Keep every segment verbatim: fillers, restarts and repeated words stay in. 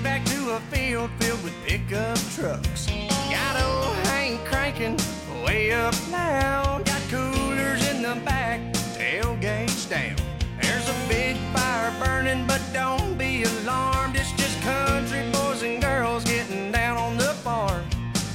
back to a field filled with pickup trucks. Got old Hank cranking way up loud. Got coolers in the back, tailgates down. There's a big fire burning, but don't be alarmed. It's just country boys and girls getting down on the farm.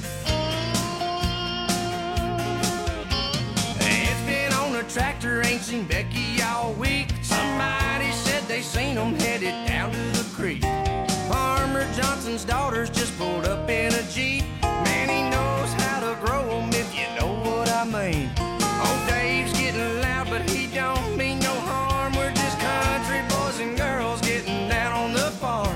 It's been on a tractor, ain't seen Becky all week. Somebody said they seen them headed down to the creek. Farmer Johnson's daughters just pulled up in a Jeep. Man, he knows how to grow them, if you know what I mean. Old Dave's getting loud, but he don't mean no harm. We're just country boys and girls getting down on the farm.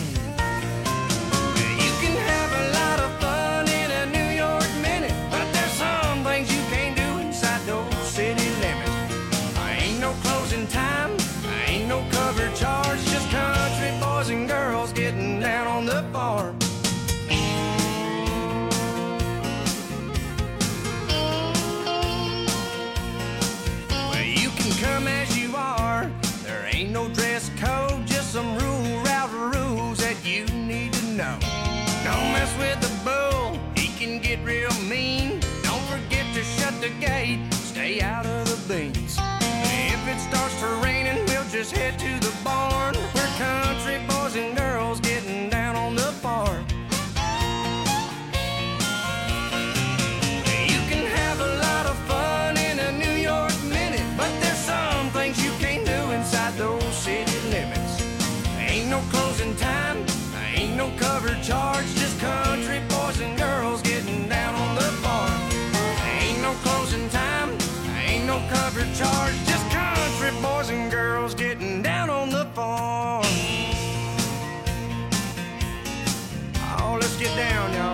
You can have a lot of fun in a New York minute, but there's some things you can't do inside those city limits. I ain't no closing time, I ain't no cover charge, just country boys and girls getting down on the farm. Well, you can come as you are, there ain't no dress code, just some rule route rules that you need to know. Don't mess with the bull, he can get real mean. Don't forget to shut the gate, stay out of the beans. If it starts to raining, we'll just head to the barn. We're country boys and girls getting down on the farm. You can have a lot of fun in a New York minute, but there's some things you can't do inside those city limits. Ain't no closing time, ain't no cover charge, just country boys and girls getting down on the farm. Ain't no closing time, ain't no cover charge, just country boys and girls getting down on the farm. Oh, let's get down, y'all.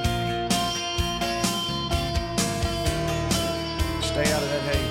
Stay out of that hay.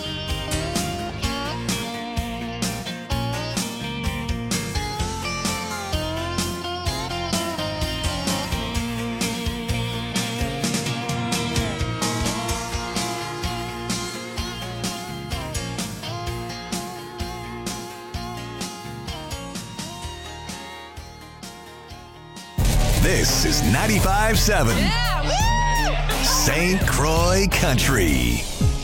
This is ninety-five seven yeah, Saint Croix Country.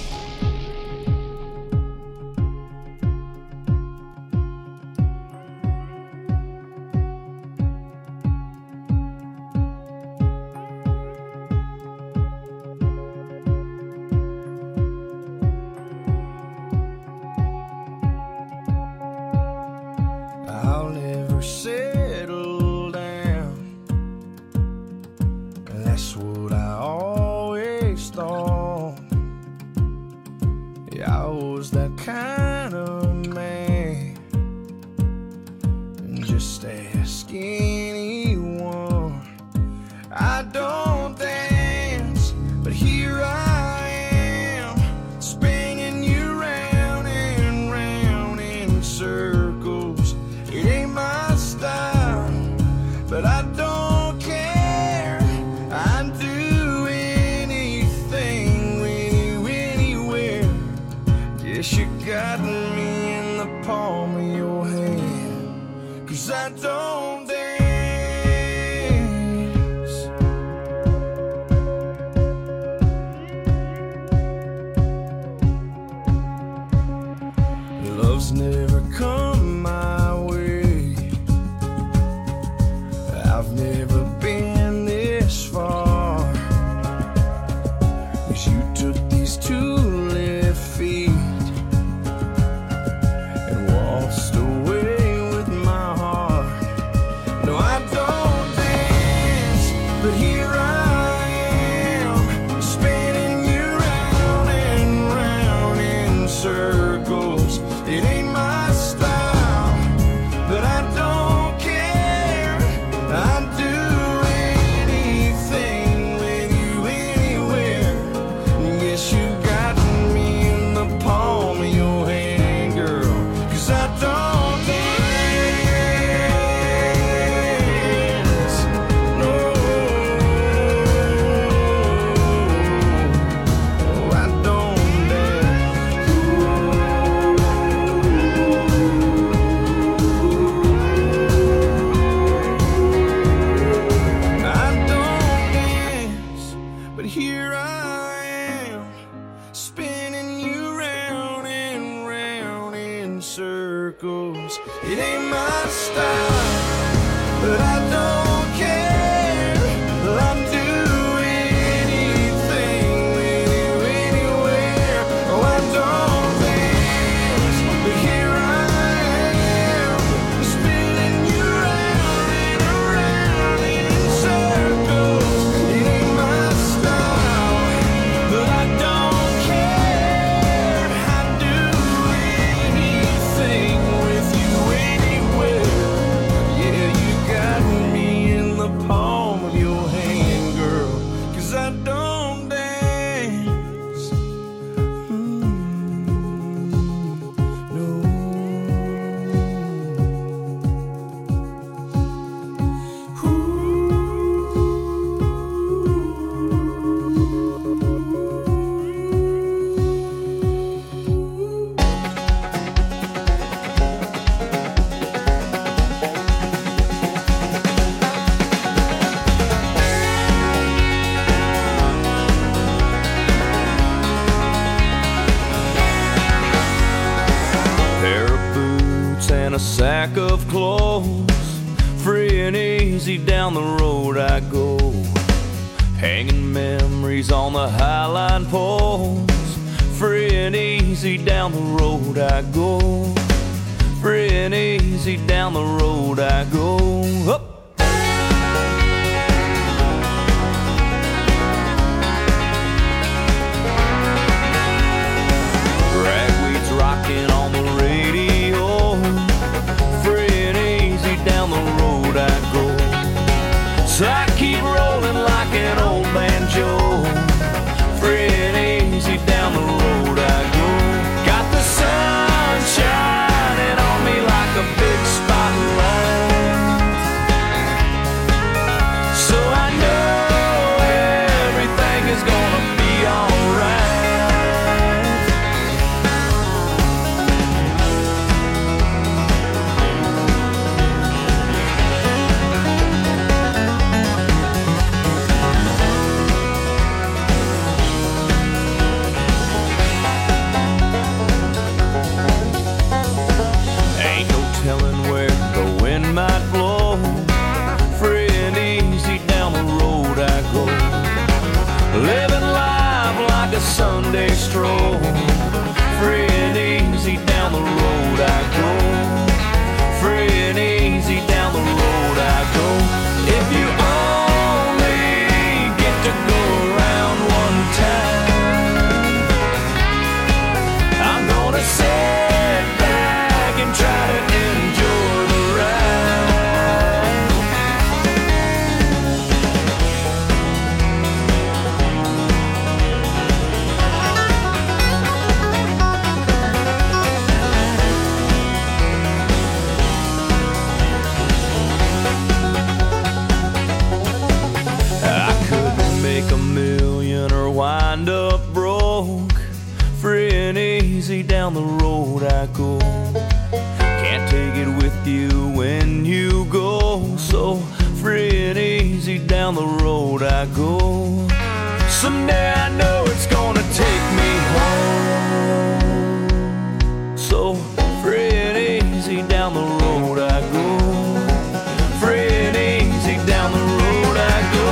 I'll never settle down. That's what I always thought. Yeah, I was that kind of man. Just ask anyone. I don't dance, but here I am, spinning you round and round in circles. It ain't my style, but I don't care. I'd do anything with you anywhere. Guess you got me in the palm of your hand, 'cause I don't dance. Love's never come my way. I've never been this far, 'cause you took these two left feet and waltzed away with my heart. No, I don't dance, but here I am, spinning you round and round in circles. It ain't my style, but I don't care. I do and easy down the road I go, hanging memories on the highline poles. Free and easy down the road I go, free and easy down the road I go. Up. Ragweed's rocking on the radio, free and easy down the road I go. So I keep rolling like an old banjo, free and easy down the road I go. Got the sun shining on me like a big spotlight, so I know everything is gonna be alright. Might blow, free and easy down the road I go, living life like a Sunday stroll, free and easy down the road I go, free and easy down the road I go. If you only get to go around one time, I'm gonna sit back and try to enjoy the wind up broke, free and easy down the road I go. Can't take it with you when you go, so free and easy down the road I go. Someday I know it's gonna take me home, so free and easy down the road I go, free and easy down the road I go.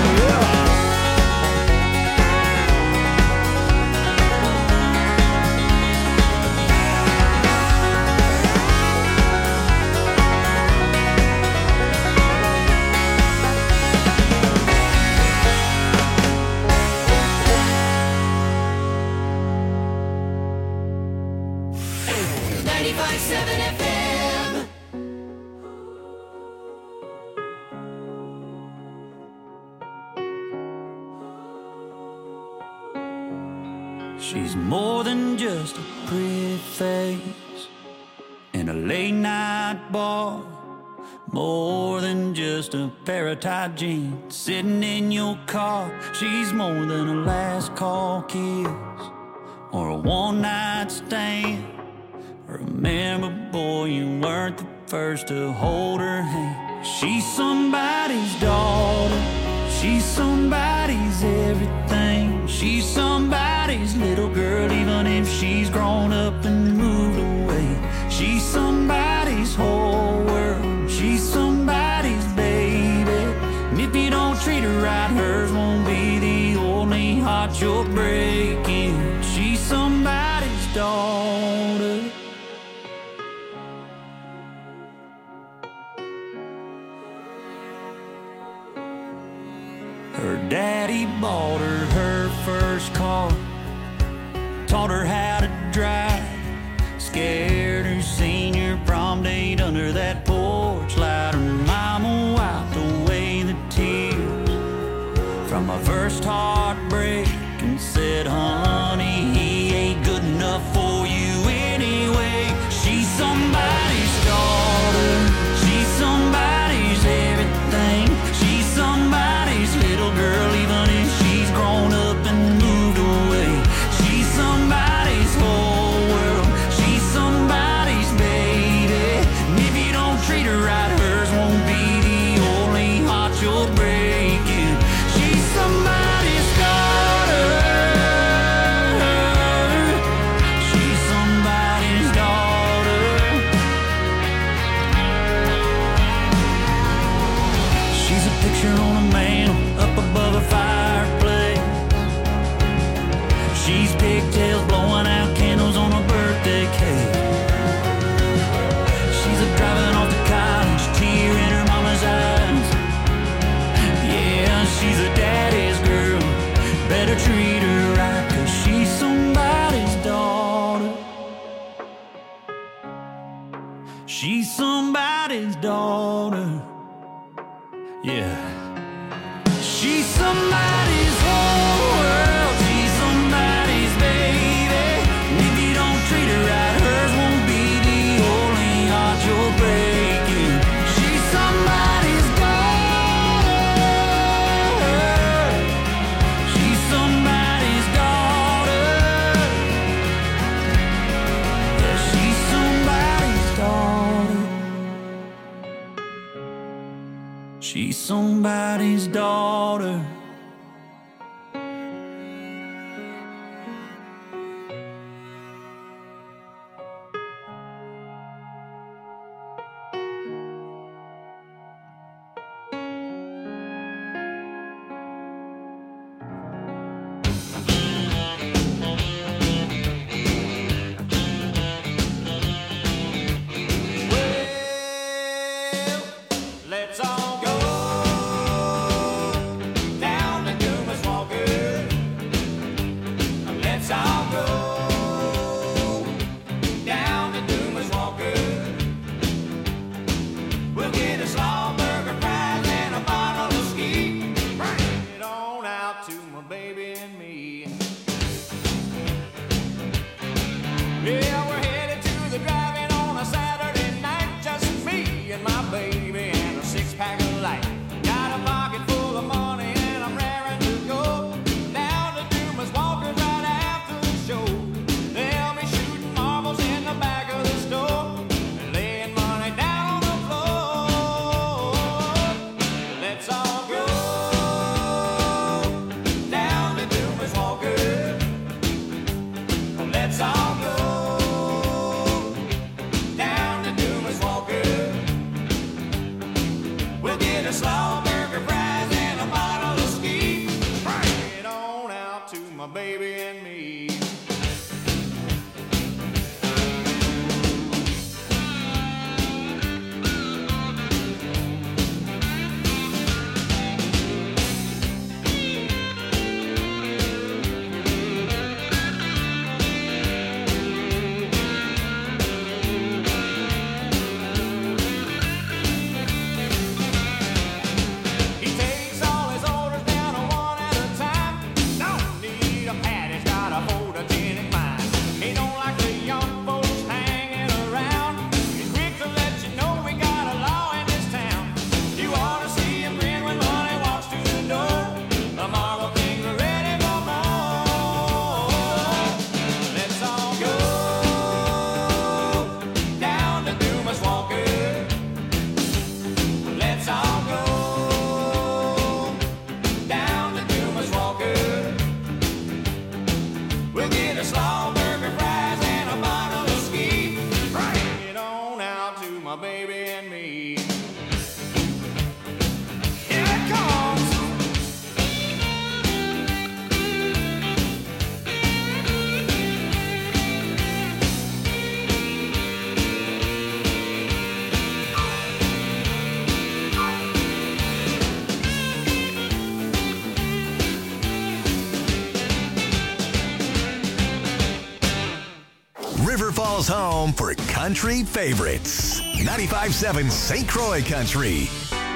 ninety-five point seven F M. She's more than just a pretty face in a late night bar, more than just a pair of tight jeans sitting in your car. She's more than a last call kiss or a one night stand. Remember, boy, you weren't the first to hold her hand. She's somebody's daughter, she's somebody's everything. She's somebody's little girl, even if she's grown up and moved away. She's somebody's whole world, she's somebody's baby. And if you don't treat her right, hers won't be the only heart you're breaking. She's somebody's daughter. Her daddy bought her her first car, taught her how to drive, scared her senior prom date under that porch light. Her mama wiped away the tears from my first heartbreak and said, honey, he ain't good enough for you anyway. She's somebody's daughter, she's somebody's everything. She's somebody's little girl, even if she's grown picture on a mantle up above a fireplace. She's pigtails blowing out candles on a birthday cake. She's a driving off to college, tear in her mama's eyes. Yeah, she's a daddy's girl, better treat her right, 'cause she's somebody's daughter. She's somebody's daughter. Yeah. She's somebody's whole world. She's somebody's baby. And if you don't treat her right, hers won't be the only heart you're breaking. She's somebody's daughter. She's somebody's daughter. Yeah, she's somebody's daughter. She's somebody's daughter. Let's all go down to Dumas Walker. Let's all go down to Dumas Walker. We'll get a slaw burger fries and a bottle of ski. Bring it on out to my baby and me. Yeah, we're headed to the drive-in on a Saturday night, just me and my baby and a six-pack of light. Got a pocket full of money and I'm raring to go down to Dumas Walker right after the show. They'll be shooting marbles in the back of the store and laying money down on the floor. Let's all go down to Dumas Walker. Let's all go down to Dumas Walker. We'll get a slaw burger, fries, and a bottle of ski. Bring it on out to my baby and me. He takes all his orders down one at a time. Don't need a pad, he's got a photogenic mind. He don't like the young folks hanging around. He's quick to let you know we got a law in this town. You ought to see him grin when money walks through the door. The Marble Kings are ready for more. Let's all go down to Dumas Walker. Let's all go down to Dumas Walker. We'll get a slaw burger, fries, and a bottle of ski. Bring it on out to my baby and me. Here it comes. River Falls home for country favorites. ninety-five point seven Saint Croix Country.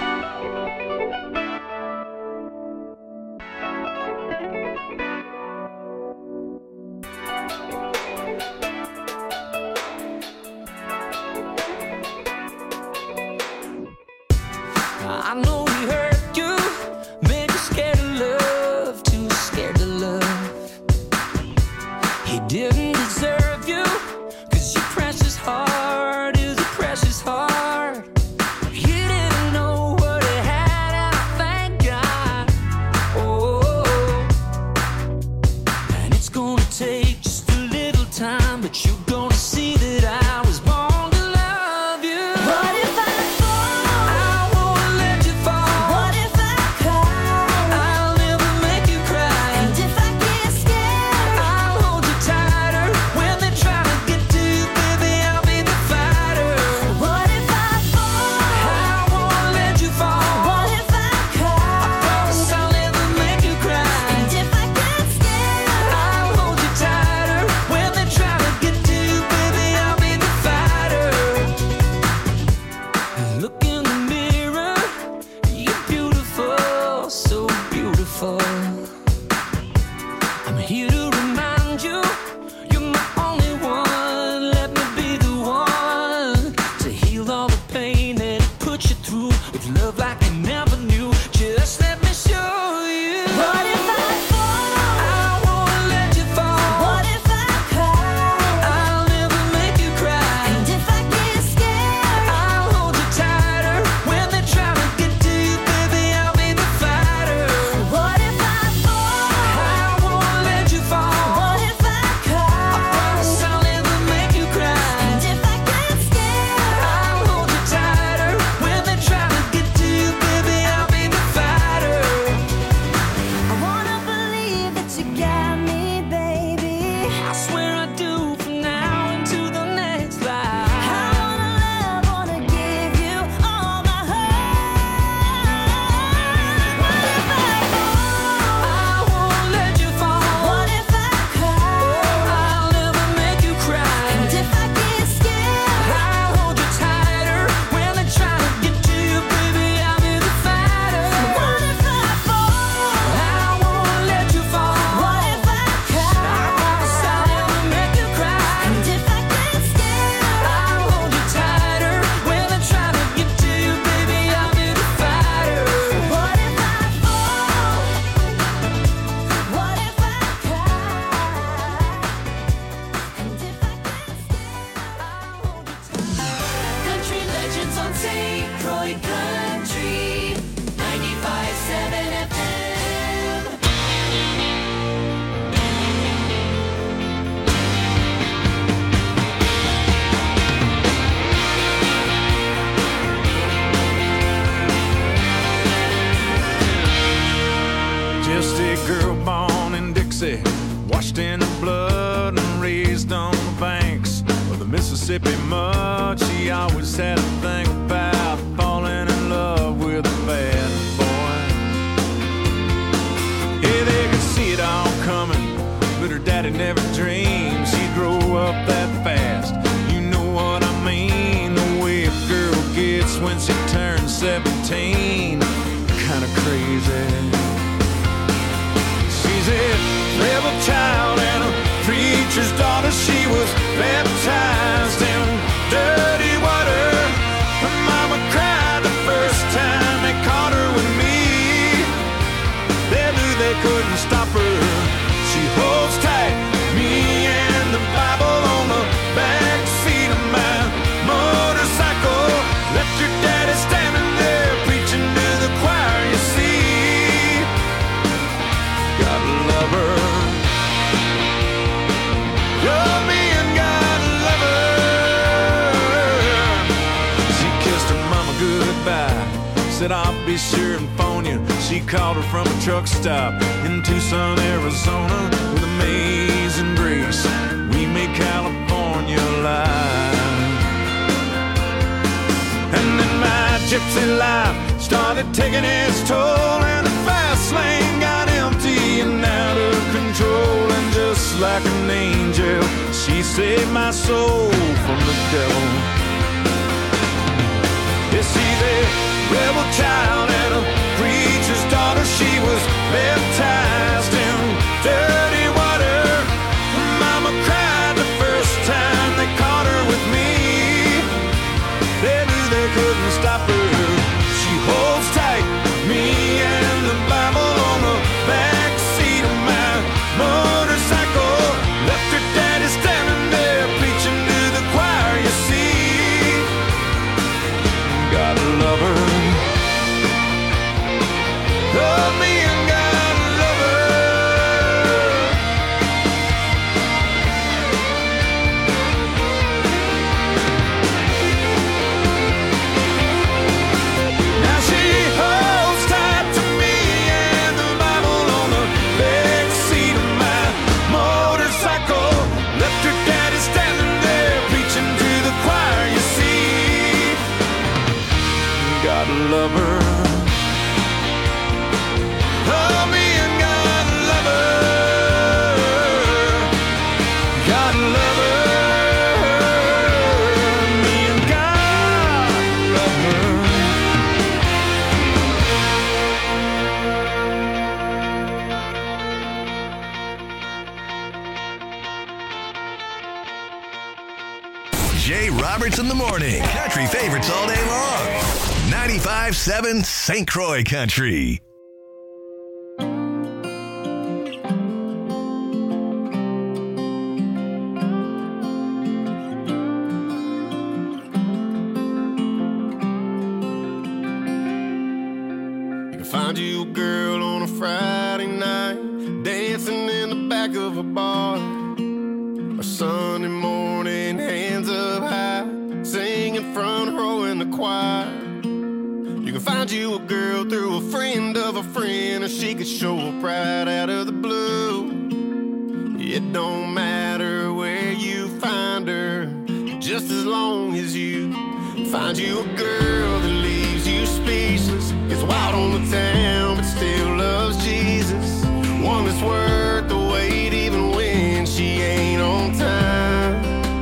I know he hurt you, made you scared of love, too scared to love. He didn't deserve you, 'cause your precious heart is a precious heart. He didn't know what he had, and I thank God. Oh, and it's gonna take just a little time, but you're gonna see that I was born to love you. What if I fall? I won't let you fall. What Dixie, washed in the blood and raised on the banks of the Mississippi mud. She always had a thing about falling in love with a bad boy. Yeah, they could see it all coming, but her daddy never dreamed she'd grow up that fast. You know what I mean, the way a girl gets when she turns seventeen, kinda crazy. She's a rebel child and a preacher's daughter. She was baptized in dirty water. Her mama cried the first time they caught her with me. They knew they couldn't stop her. She holds tight, me and the Bible on the back seat of my motorcycle. Left your daddy standing there preaching to the choir, you see. Gotta love her. Love me and gotta love her. She kissed her mama goodbye, said I'll be sure and phone you. She called her from a truck stop in Tucson, Arizona, with amazing grace. We made California alive. And then my gypsy life started taking its toll, and the fast lane got empty and out of control. And just like an angel, she saved my soul from the devil. Yeah, she's a rebel child and a preacher's daughter. She was baptized in dirty water. Mama cried the first time they caught her with me. They knew they couldn't stop her. She holds tight, me and the Bible on the back seat of my motorcycle. Left her daddy standing there preaching to the choir, you see. Gotta love her. Love me and gotta love her. Now she holds tight to me and the Bible on the back seat of my motorcycle. Left her daddy standing there preaching to the choir, you see. Gotta love her. Love me and gotta love her. Gotta love her. Me and gotta love her. Jay Roberts in the morning. Country favorites all day long. ninety-five seven Saint Croix Country. Find you a girl on a Friday night, dancing in the back of a bar. Or Sunday morning, hands up high, singing front row in the choir. You can find you a girl through a friend of a friend, or she could show up right out of the blue. It don't matter where you find her, just as long as you find you a girl that leaves you speechless, gets wild on the town but still loves Jesus. One that's worth the wait even when she ain't on time.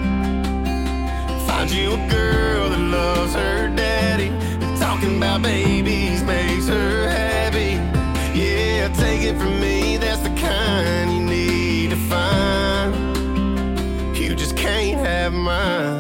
Find you a girl that loves her daddy, and talking about babies makes her happy. Yeah, take it from me, that's the kind you need to find. You just can't have mine.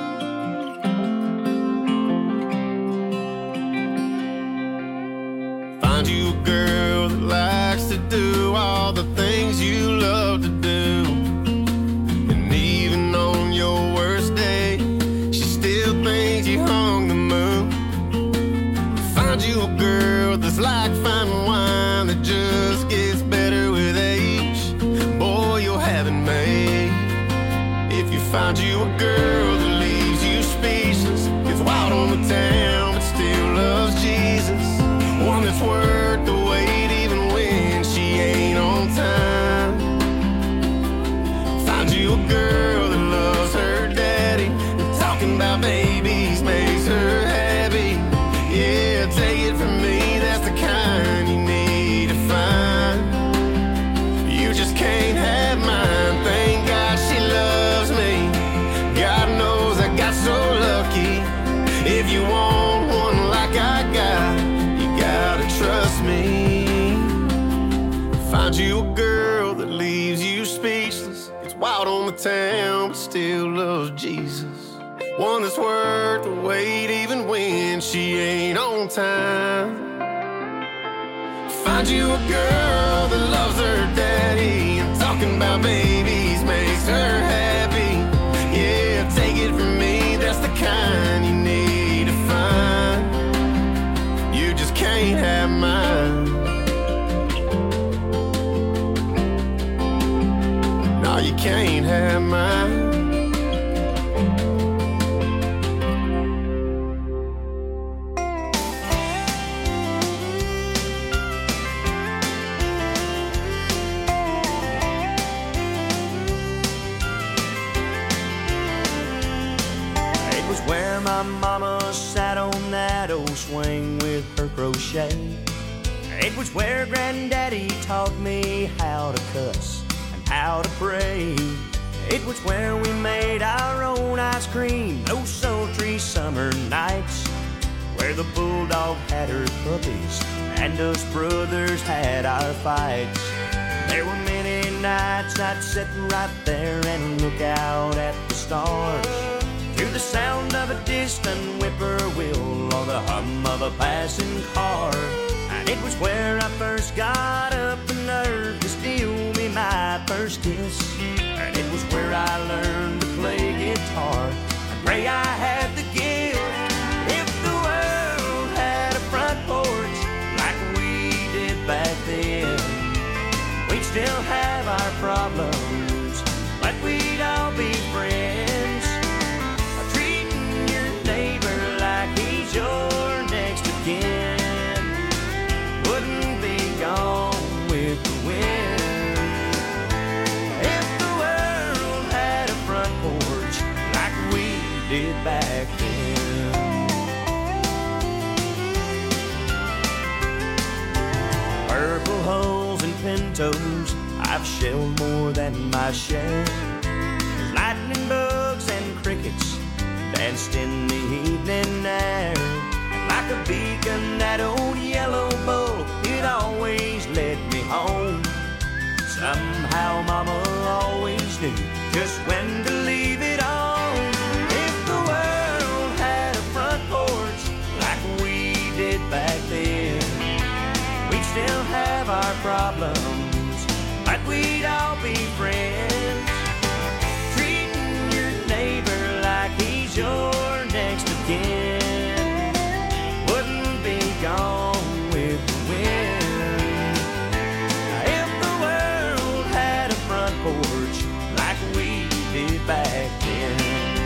Find you a girl that likes to do all the things you love to do, and even on your worst day, she still thinks you hung the moon. Find you a girl that's like fine wine that just gets better with age. Boy, you'll have it made. If you find you a girl that leaves you speechless, gets wild on the town but still loves Jesus. One that's worth the wait even when she ain't on time. town, but still loves Jesus. One that's worth the wait even when she ain't on time. Find you a girl that loves her daddy, and talking about babies makes her happy. Yeah, take it from me, that's the kind you need to find. You just can't have mine. No, you can't have mine. Where my mama sat on that old swing with her crochet. It was where Granddaddy taught me how to cuss and how to pray. It was where we made our own ice cream those sultry summer nights, where the bulldog had her puppies and us brothers had our fights. There were many nights I'd sit right there and look out at the stars, to the sound of a distant whippoorwill or the hum of a passing car. And it was where I first got up the nerve to steal me my first kiss. And it was where I learned to play guitar and pray I had the gift. If the world had a front porch like we did back then, we'd still have our problems, but we'd all be friends. Your next of kin wouldn't be gone with the wind. If the world had a front porch like we did back then. Purple hulls and pintos I've shelled more than my share. Lightning bugs and crickets danced in the evening air, and like a beacon that old yellow bull, it always led me home. Somehow mama always knew just when to leave it on. If the world had a front porch like we did back then, we'd still have our problems, but we'd all be friends. Treating your neighbor like he's your next of kin wouldn't be gone with the wind. If the world had a front porch like we did back then,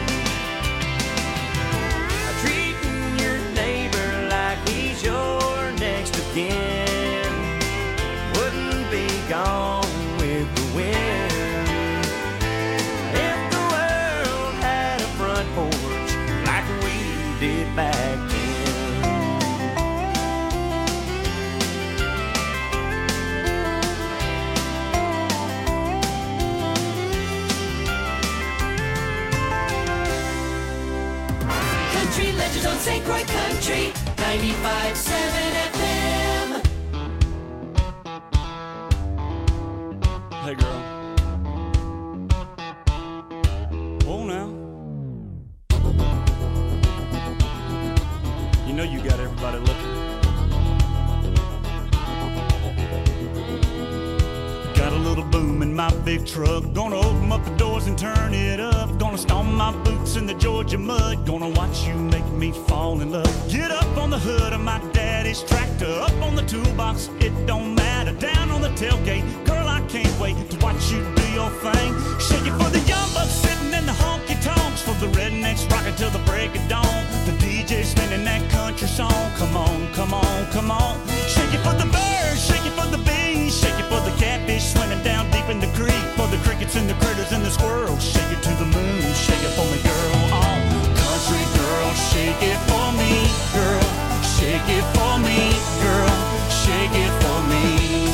treating your neighbor like he's your next of kin wouldn't be gone with the wind. If the world had a front porch like we did back then. Country Legends on Saint Croix Country ninety-five point seven F M. Hey girl. Oh now. You know you got everybody looking. Got a little boom in my big truck. Gonna open up the doors and turn it up. Gonna stomp my boots in the Georgia mud. Gonna watch you make me fall in love. Get up on the hood of my daddy's tractor. Up on the toolbox, it don't matter. Down on the tailgate, girl, I can't wait to watch you do your thing. Shake it for the young bucks sitting in the honky tonks, for the rednecks rocking till the break of dawn. The D J spinning that country song. Come on, come on, come on. Shake it for the birds, shake it for the bees, shake it for the catfish swimming down deep in the creek, for the crickets and the critters and the squirrels. Shake it to the moon, shake it for me, girl. Oh, country girl, shake it for me, girl. Shake it for me, girl. Shake it for me.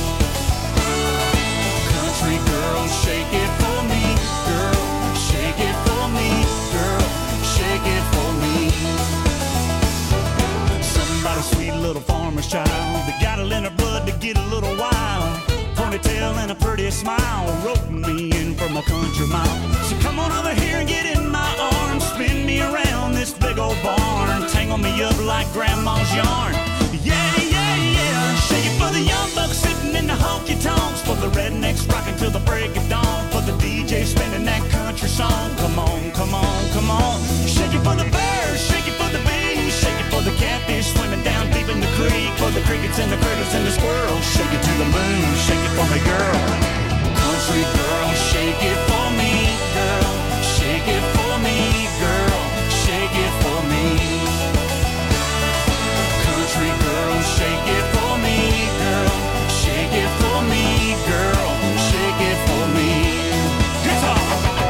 Country girl, shake it for me, girl. Shake it for me, girl. Shake it for me. Somebody sweet little farmer's child that got it in her blood to get a little wild. ponytail and a pretty smile, roping me in from a country mile. So come on over here and get in my arms, spin me around this big old barn, tangle me up like grandma's yarn. Yeah, yeah, yeah. Shake it for the young bucks sitting in the honky-tonks, for the rednecks rocking till the break of dawn, for the D J spinning that country song. Come on, come on, come on. Shake it for the birds, shake it for the bees, shake it for the catfish swimming down deep in the creek, for the crickets and the critters and the squirrels. Shake it to the moon, shake it for me, girl. Country girl, shake it for me, girl. Shake it for me, girl. Shake it for me. Country girl, shake it for me, girl. Shake it for me, girl. Shake it for me. Guitar.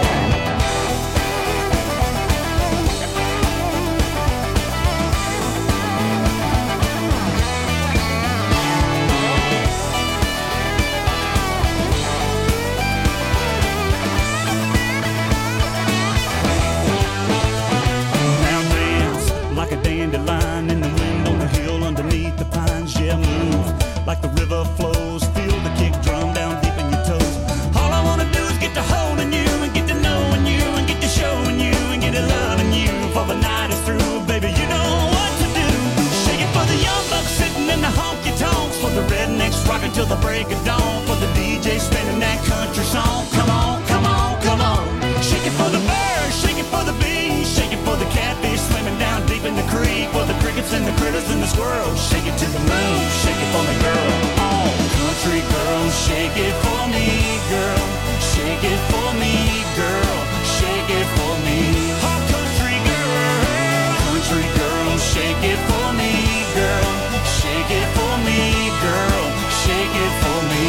Like a dandelion in the wind on the hill underneath the pines. Yeah, move like the river flows. Feel the kick drum down deep in your toes. All I wanna do is get to holding you and get to knowing you and get to showing you and get to loving you. For the night is through, baby, you know what to do. Shake it for the young bucks sitting in the honky-tonks, for the rednecks rocking till the break of dawn, for the D J spinning that country song. Come on, come on, come on. Shake it for the birds, shake it for the bees, shake it for the catfish swimming down deep in the creek, for the crickets and the critters and the squirrels. Shake it to the moon, shake it for me, girl. Oh, country girl, shake it for me, girl. Shake it for me, girl. Shake it for me. Oh, country girl, country girl, shake it for me, girl. Shake it for me, girl. Shake it for me.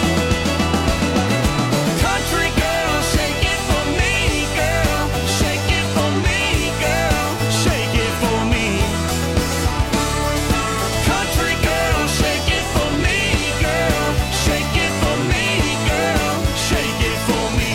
Country girl, shake it for me, girl. Shake it for me, girl. Shake it for me. Country girl, shake it for me, girl. Shake it for me, girl. Shake it for me.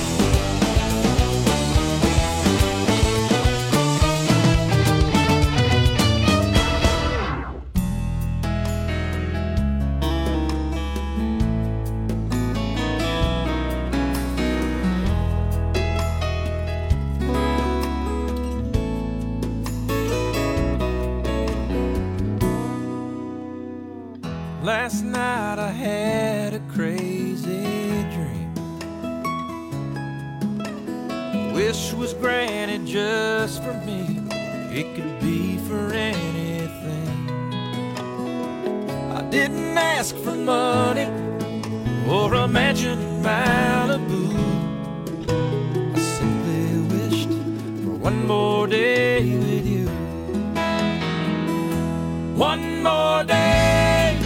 Last night I had a crazy dream. Wish was granted just for me. It could be for anything. I didn't ask for money or a mansion in Malibu. I simply wished for one more day with you. One more day,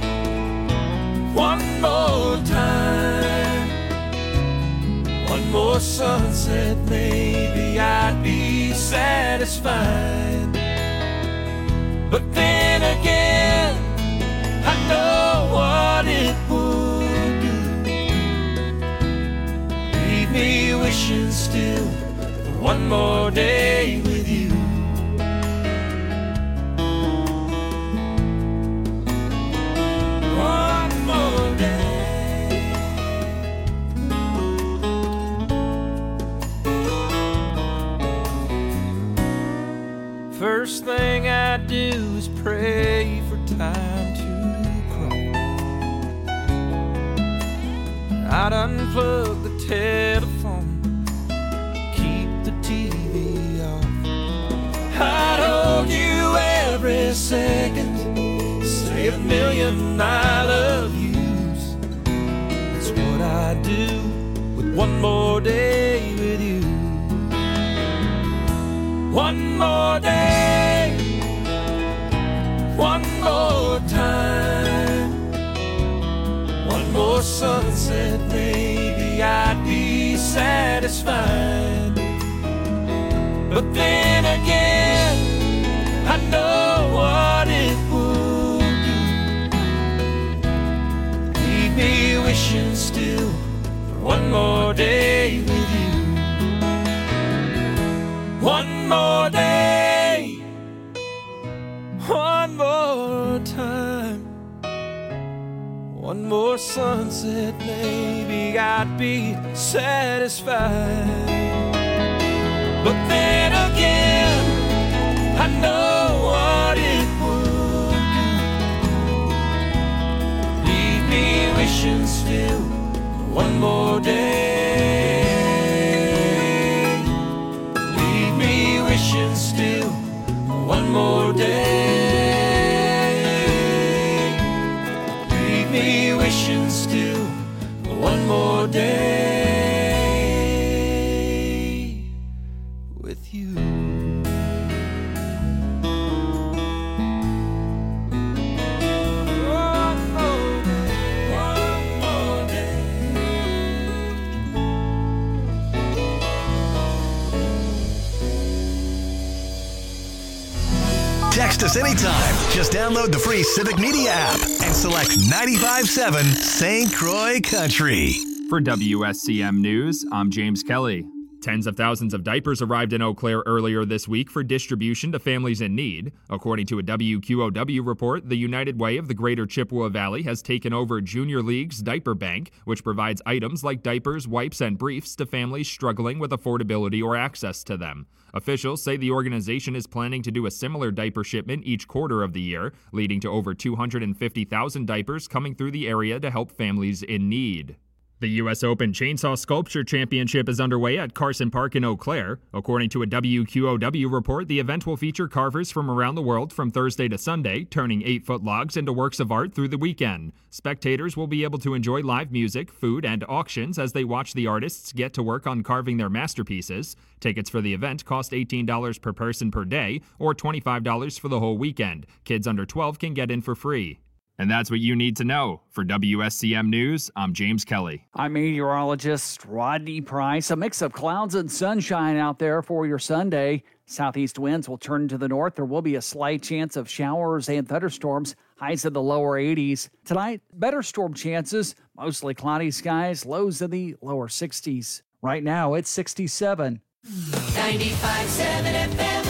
one more time, one more sunset, maybe I'd be satisfied. But then again, I know what it would do. Leave me wishing still for one more day with you. One more day. First thing I do is pray for time to crawl. I'd unplug the telephone, keep the T V off. I'd hold you every second, say a million I love yous. That's what I do with one more day with you. One more day, one more time, one more sunset, maybe I'd be satisfied. But then again, I know what it would do. Leave me wishing still for one more day with you. One more day, one more time, One more sunset, maybe I'd be satisfied. But then again, I know what it would do. Leave me wishing still one more day. Leave me wishing still one more day. Leave me wishing still one more day with you. One more day, one more day. Text us anytime. Just download the free Civic Media app and select ninety-five point seven Saint Croix Country. For W S C M News, I'm James Kelly. Tens of thousands of diapers arrived in Eau Claire earlier this week for distribution to families in need. According to a W Q O W report, the United Way of the Greater Chippewa Valley has taken over Junior League's Diaper Bank, which provides items like diapers, wipes, and briefs to families struggling with affordability or access to them. Officials say the organization is planning to do a similar diaper shipment each quarter of the year, leading to over two hundred fifty thousand diapers coming through the area to help families in need. The U S Open Chainsaw Sculpture Championship is underway at Carson Park in Eau Claire. According to a W Q O W report, the event will feature carvers from around the world from Thursday to Sunday, turning eight-foot logs into works of art through the weekend. Spectators will be able to enjoy live music, food, and auctions as they watch the artists get to work on carving their masterpieces. Tickets for the event cost eighteen dollars per person per day, or twenty-five dollars for the whole weekend. Kids under twelve can get in for free. And that's what you need to know. For W S C M News, I'm James Kelly. I'm meteorologist Rodney Price. A mix of clouds and sunshine out there for your Sunday. Southeast winds will turn to the north. There will be a slight chance of showers and thunderstorms. Highs in the lower eighties. Tonight, better storm chances. Mostly cloudy skies. Lows in the lower sixties. Right now, it's sixty-seven. ninety-five point seven F M.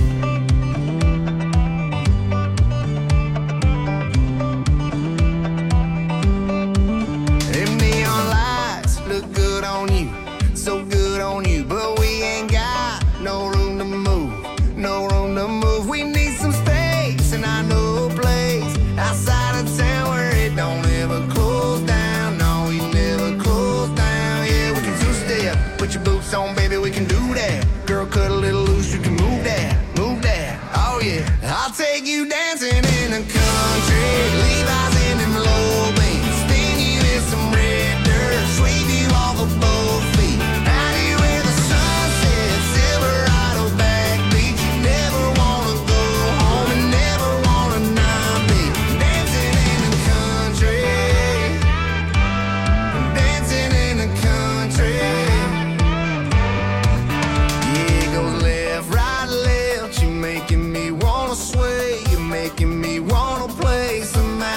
So good on you, but we ain't got no room to move, no room to move. We need some space, and I know a place outside of town where it don't ever close down. No, we never close down. Yeah, we can two-step, put your boots on, baby, we can do that. Girl, cut a little loose, you can move that, move that. Oh yeah, I'll take you dancing in the country, Levi's in them low beams, spin you in some red dirt, sweep you off a both feet. Making me wanna play some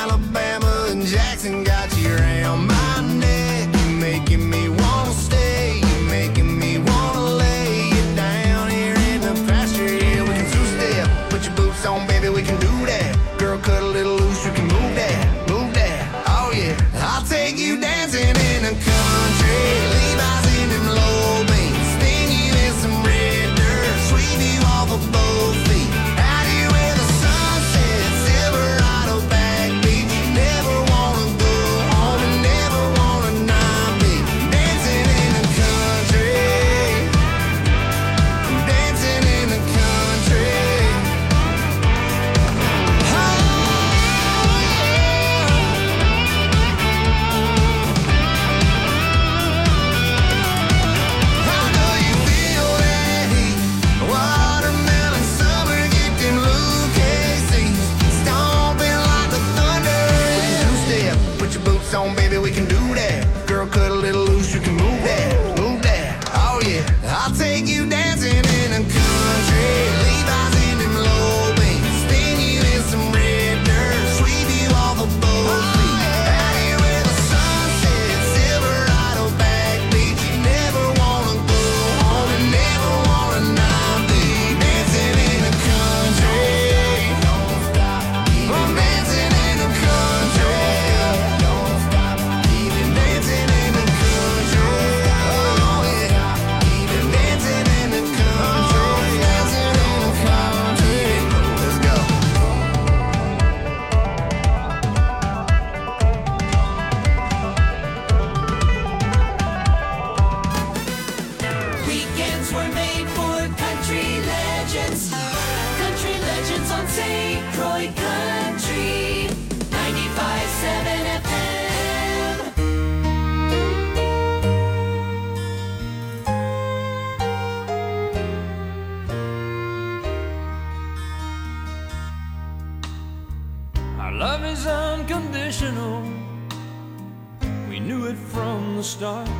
Our love is unconditional. We knew it from the start.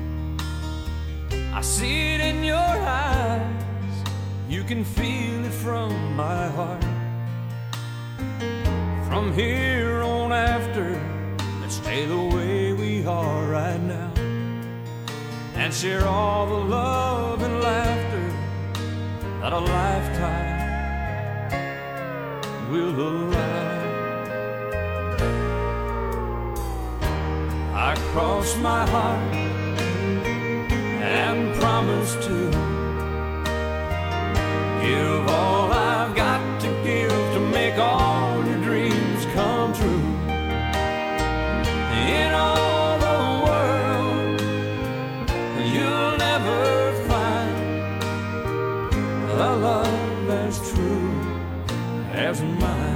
I see it in your eyes. You can feel it from my heart. From here on after, let's stay the way we are right now, and share all the love and laughter that a lifetime will allow. I cross my heart and promise to give all I've got to give to make all your dreams come true. In all the world, you'll never find a love as true as mine.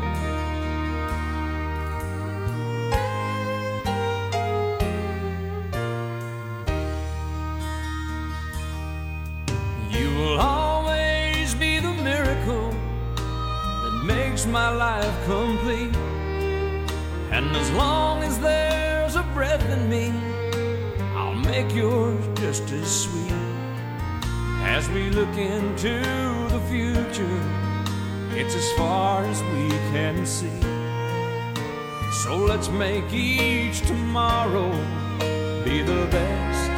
My life complete, and as long as there's a breath in me, I'll make yours just as sweet. As we look into the future, it's as far as we can see. So let's make each tomorrow be the best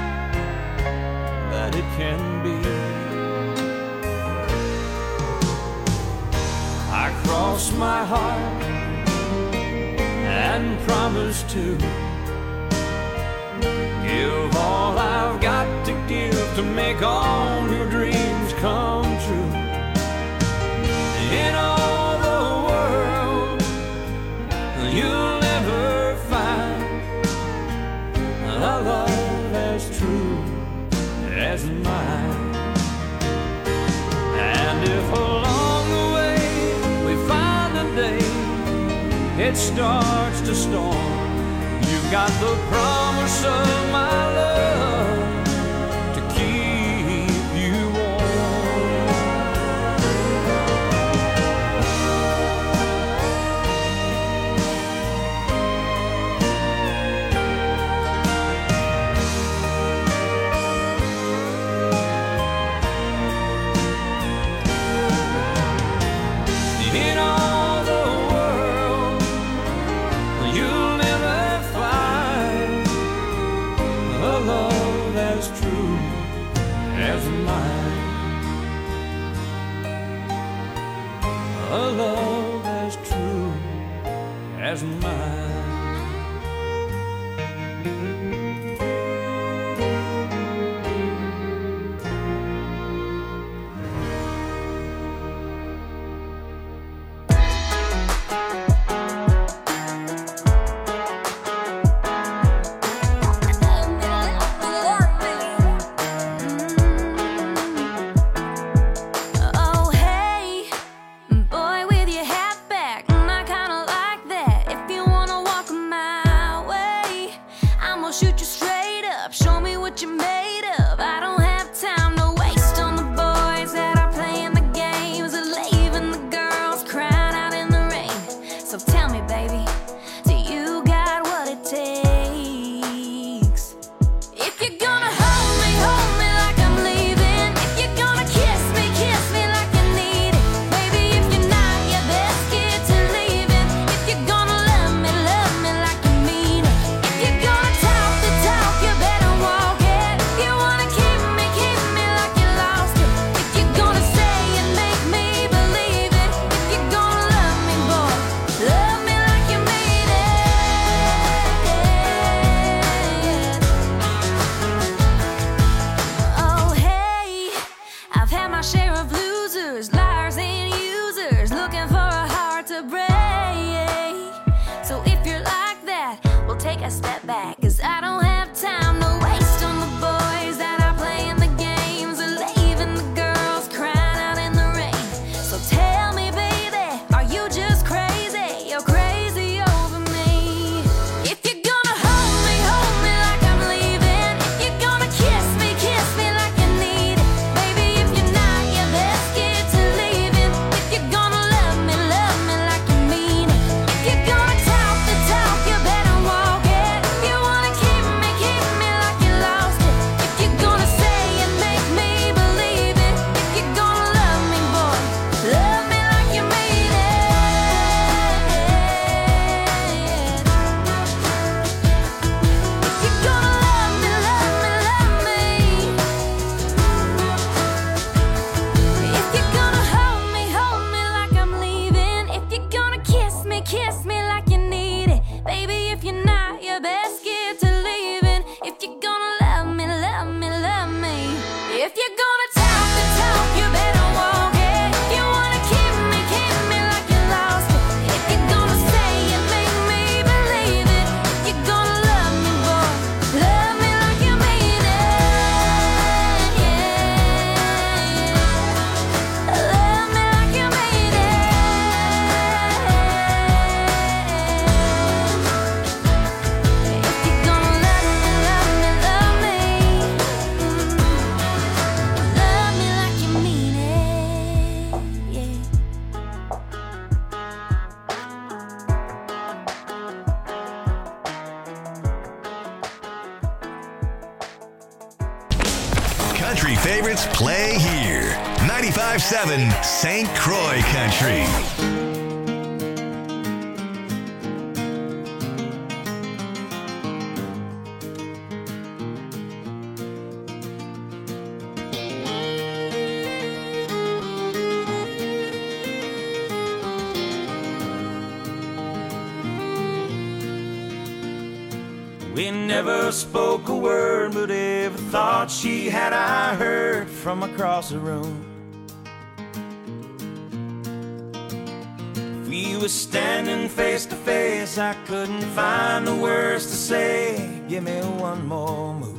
that it can be. I cross my heart and promise to give all I've got to give to make all your dreams come true. In all the world, you'll never find a love as true as mine. And if along the way it starts to storm, you've got the promise of my love to keep you in all the world, you'll never find a love as true as mine. A love as true as mine. Oh hey, boy with your hat back, I kinda like that. If you wanna walk my way, I'm gonna shoot you straight up. Show me what you're made of. I don't have time to waste on the boys that are playing the games and leaving the girls crying out in the rain. So tell me, baby, do you got what it takes? If you're gonna hold me, hold me like I'm leaving. If you're gonna kiss me, kiss me like you need it. Baby, if you're not, you're best scared to leaving. If you're gonna love me, love me like you mean it. If you're gonna talk the talk, you better walk it. If you wanna keep me, keep me like you lost it. If you're gonna say and make me believe it. If you're gonna love me, boy, love me like you mean it. Oh hey, I've had my share of losers, liars and users, looking for a heart to break. So if you're like that, we'll take a step back, 'cause I don't have time to waste on the boys that are playing the games and leaving the girls crying out in the rain. So tell me, baby, are you just crazy? You're crazy over me. If you're gonna hold me, hold me like I'm leaving. If you're gonna kiss me, kiss me like you need it. Baby, if you're not, you're best scared to leaving. If you're gonna love me, love me like you mean it. kiss me like you need it. Baby, if you're not, you best get to leaving. If you're gonna love me, love me, love me. If you're gonna talk the talk, you better walk it. If you wanna keep me, keep me like you lost it. If you're gonna say it, make me believe it. If you're gonna love me, boy, love me like you mean it. Yeah, love me like you mean it. If you're gonna love me, love me, love me. Love me like you mean it. Yeah. Country favorites play here. ninety-five seven Saint Croix Country. We never spoke a word, but every thought she had I heard from across the room. If we were standing face to face, I couldn't find the words to say. Give me one more move.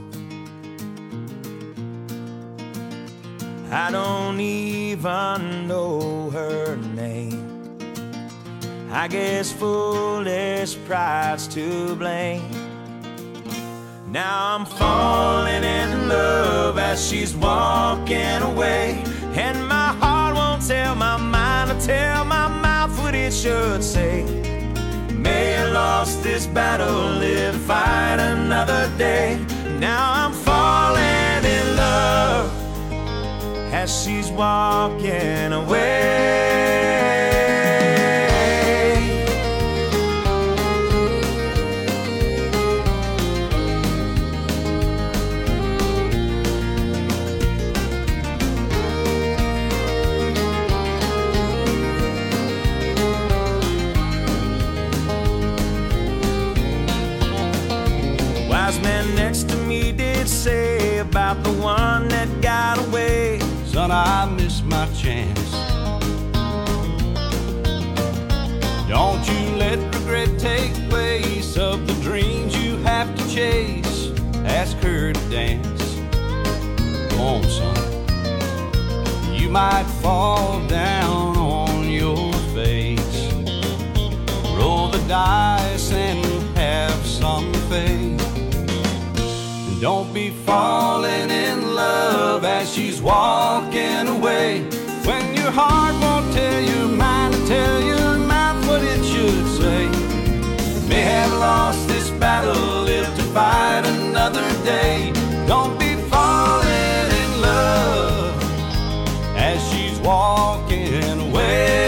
I don't even know her name. I guess foolish pride's to blame. Now I'm falling in love as she's walking away, and my heart won't tell my mind or tell my mouth what it should say. May I lost this battle, live to fight another day. Now I'm falling in love as she's walking away. Wise man next to me did say about the one that got away, son, I missed my chance. Don't you let regret take place of the dreams you have to chase. Ask her to dance. Go on, son. You might fall down on your face. Roll the dice and have some faith. Don't be falling in love as she's walking away, when your heart won't tell your mind to tell your mouth what it should say. May have lost this battle, live to fight another day. Don't be falling in love as she's walking away.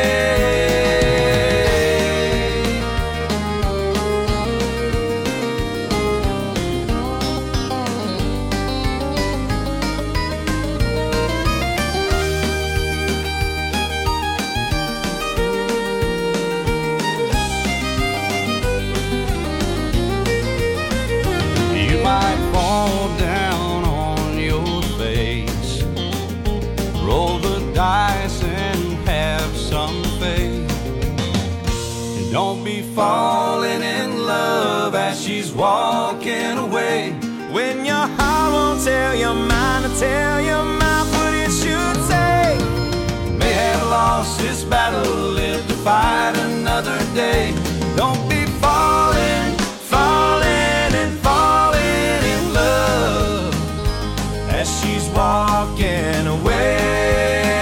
Don't be falling in love as she's walking away, when your heart won't tell your mind to tell your mouth what it should say. May have lost this battle, live to fight another day. Don't be falling, falling and falling in love as she's walking away.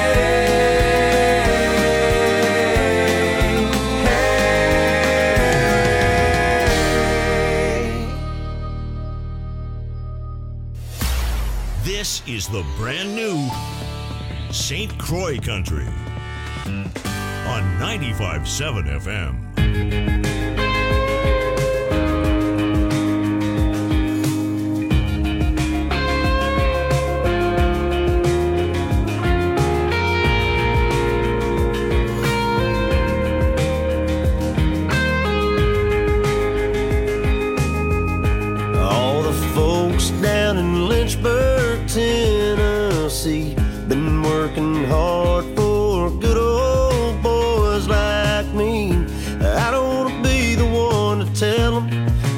This is the brand new Saint Croix Country on ninety-five point seven F M.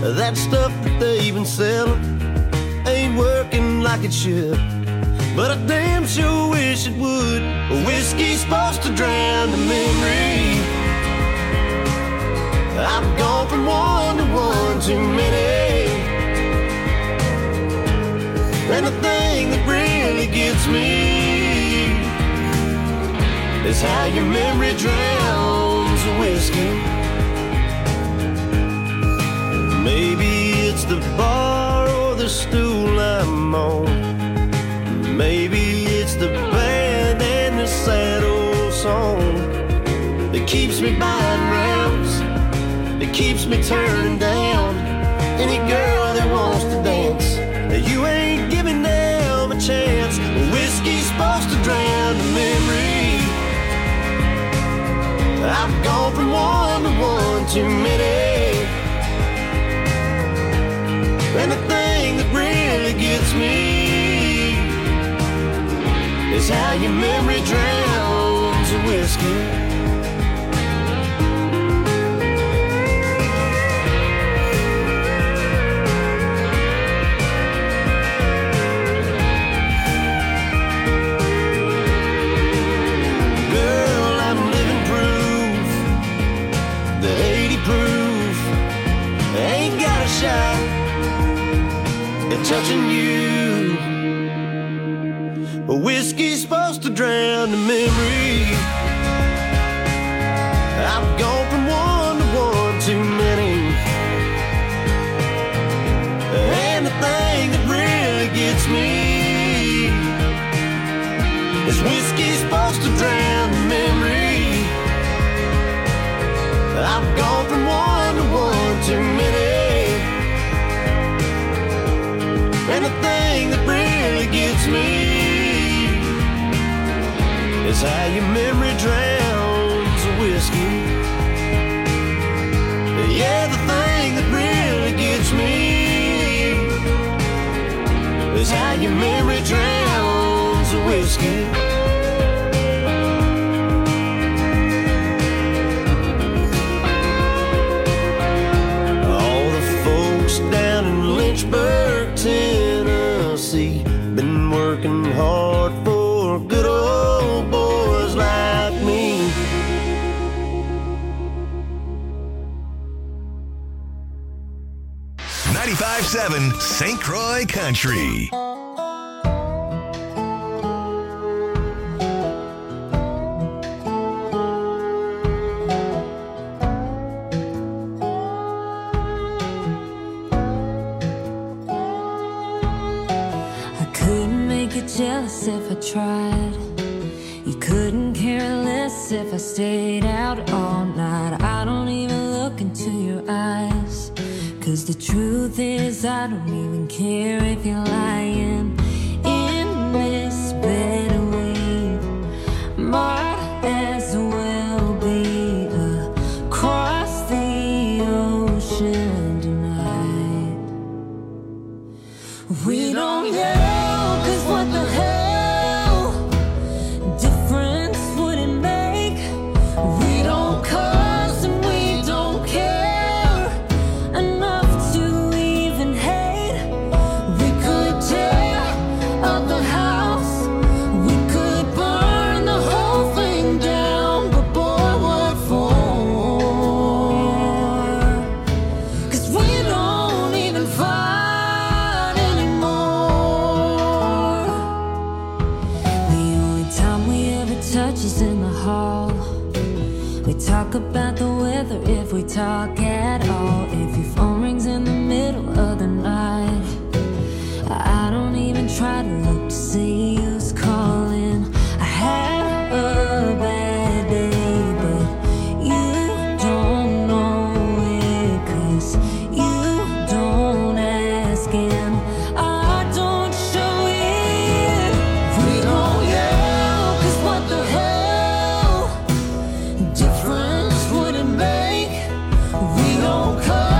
That stuff that they've been selling ain't working like it should, but I damn sure wish it would. Whiskey's supposed to drown the memory. I've gone from one to one too many, and the thing that really gets me is how your memory drowns the whiskey. Maybe it's the bar or the stool I'm on. Maybe it's the band and the sad old song that keeps me buying rounds, that keeps me turning down any girl that wants to dance. You ain't giving them a chance. Whiskey's supposed to drown the memory. I've gone from one to one too many, and the thing that really gets me is how your memory drowns the whiskey. Touching you, but whiskey's supposed to drown the memory. I've gone from one to one too many, and the thing that really gets me is whiskey's supposed to drown the memory. I've gone from one to one too many, and the thing that really gets me is how your memory drowns the whiskey. Yeah, the thing that really gets me is how your memory drowns the whiskey. All the folks down in Lynchburg, Tennessee, been working hard for good old boys like me. ninety-five point seven Saint Croix Country. Jealous if I tried. You couldn't care less if I stayed out all night. I don't even look into your eyes, 'cause the truth is I don't even care if you're lying in this bed. We might as well be across the ocean tonight. We don't know. What the hell difference would it make? We don't cuss and we don't care enough to even hate. We could tear up the house, we could burn the whole thing down, but boy, what for? 'Cause we don't even fight. Touches in the hall. We talk about the weather if we talk at all. If your phone rings in the middle of the night, I don't even try to look to see who's calling. I had a bad day, but you don't know it, 'cause you don't ask and I don't show it. We don't yell, 'cause what the hell difference would it make? We don't cut.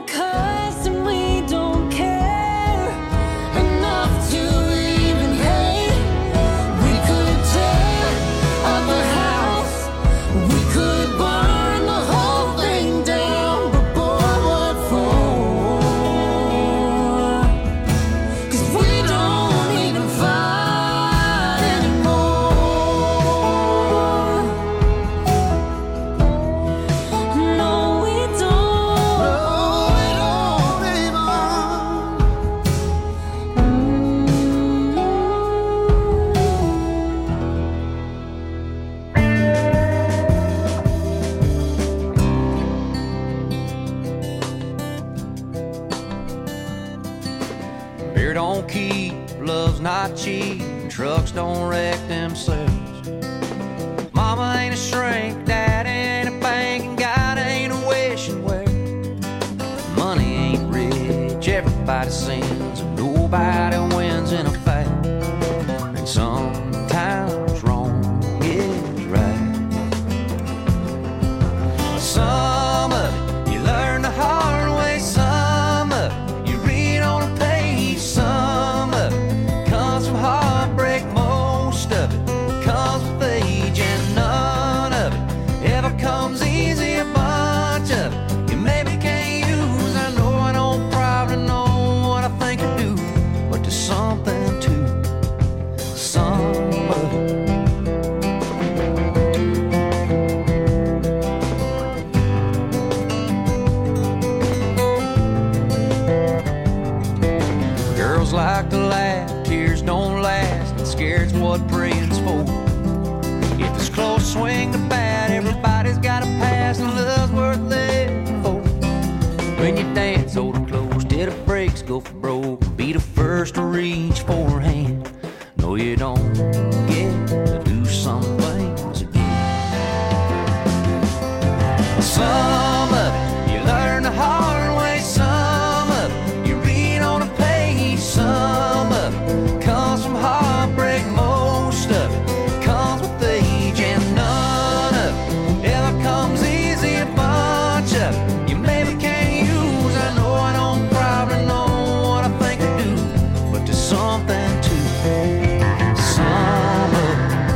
don't cuss and we don't care enough to even hate. We could tear up a house, we could burn the whole thing down, but boy, what for? 'Cause we don't even fight anymore. No, we don't. No, we don't Beer don't keep, love's not cheap, trucks don't wreck themselves. Mama ain't a shrink, dad ain't a bank, and God ain't a wishing well. Money ain't rich, everybody sins, and nobody wins in a fight. And sometimes wrong is right. Some of it you learn the hard way, some of it you read on a page, some of it comes from heartbreak, most of it comes with age, and none of it ever comes easy. A bunch of it you maybe can't use. I know I don't probably know what I think I do, but there's something to some of it. Girls like to laugh, tears don't last, and scared's what praying's for. If it's close, swing the bat, everybody's got a pass, and love's worth living for. When you dance, hold it close, till the brakes go for broke, be the first to reach for her hand. No, you don't get to do some things again. Some of it you learn the hard way, some of it you read on a page, some of it comes from heartbreak, most of it comes with age, and none of it ever comes easy. A bunch of it you maybe can't use. I know I don't probably know what I think I do, but there's something to some of it.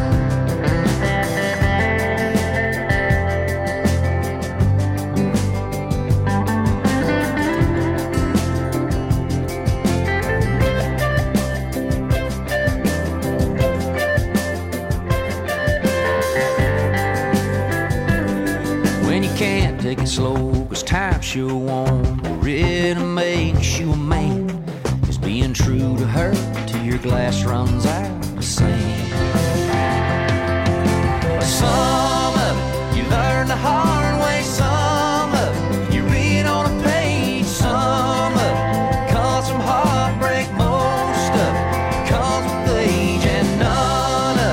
When you can't take it slow, 'cause time sure won't really makes you a man. Is being true to her till your glass runs out.